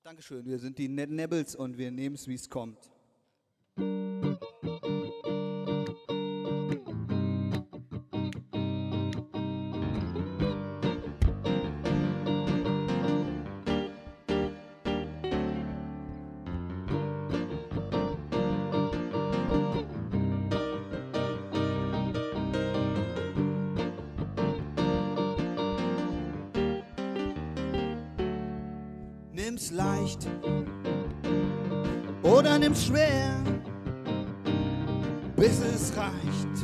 Dankeschön, wir sind die Nebels und wir nehmen es, wie es kommt. Nimm's leicht oder nimm's schwer, bis es reicht.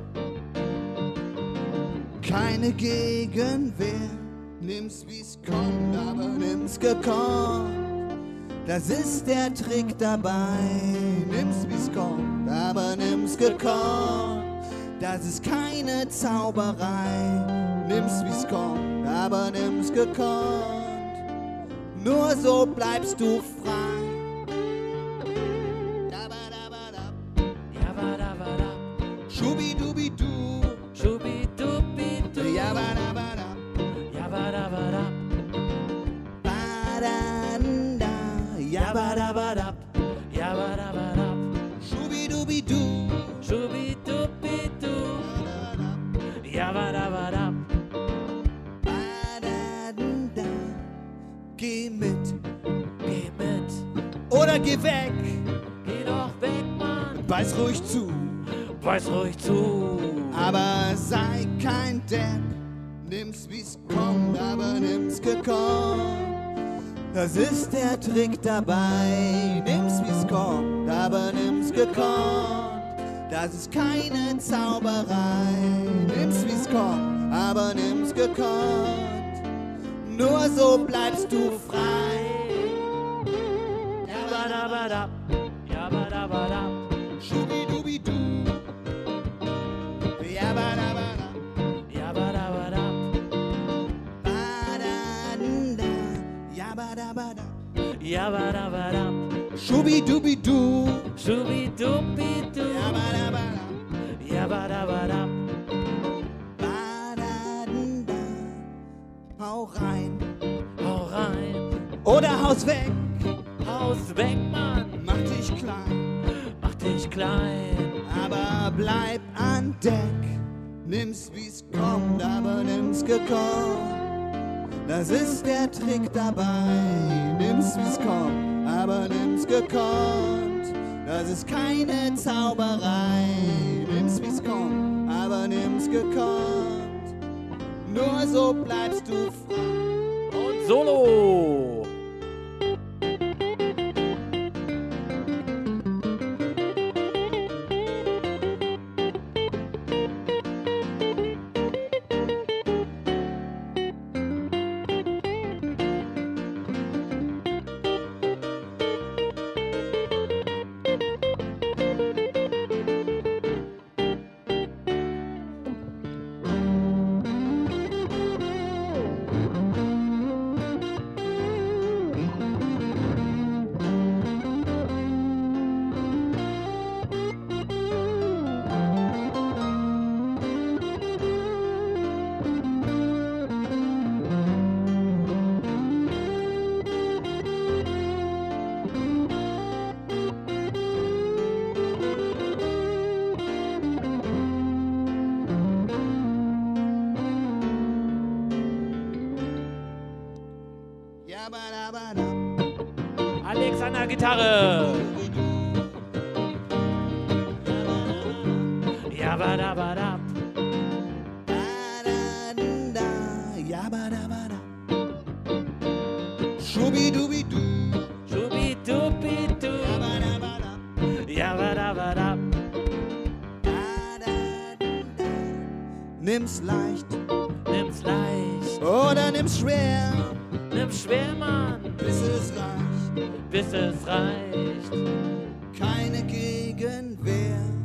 Keine Gegenwehr, nimm's wie's kommt, aber nimm's gekonnt. Das ist der Trick dabei, nimm's wie's kommt, aber nimm's gekonnt. Das ist keine Zauberei, nimm's wie's kommt, aber nimm's gekonnt. Nur so bleibst du frei. Schubidubidu, Schubidubidu, Jabadabada, Jabadabada, Badanda, Jabadabada, Jabadabada, Schubidubidu, Schubidubidu, Jabadabada. Badanda. Geh mit Geh mit, oder geh weg, geh doch weg, Mann, beiß ruhig zu, beiß ruhig zu. aber sei kein Depp. Nimm's wie's kommt, aber nimm's gekonnt. Das ist der Trick dabei. Nimm's wie's kommt, aber nimm's gekonnt. Das ist keine Zauberei. Nimm's wie's kommt, aber nimm's gekonnt. Nur so bleibst du frei. Jabadabada, Jabadabada, Schubidubidu, Jabadabada, Jabadabada, Badanda, Jabadabada, Jabadabada, Schubidubidu, Schubidubidu, Jabadabada, Jabadabada. Badanda. Hau rein Hau rein, oder haus weg, Haus weg, Mann, mach dich klein, mach dich klein. aber bleib an Deck. Nimm's wie's kommt, aber nimm's gekonnt. Das ist der Trick dabei. Nimm's wie's kommt, aber nimm's gekonnt. Das ist keine Zauberei. Nimm's wie's kommt, aber nimm's gekonnt. Nur so bleibst du frei. Und Solo. Jabadabada, Alexander Gitarre. Jabadabada, Badanda, Jabadabada, Schubidubidu, Schubidubidu, Jabadabada, Jabadabada. Badanda. Nimm's leicht Nimm's leicht, oder nimm's schwer, nimm's schwer, Mann, bis es reicht. bis es reicht. Keine Gegenwehr,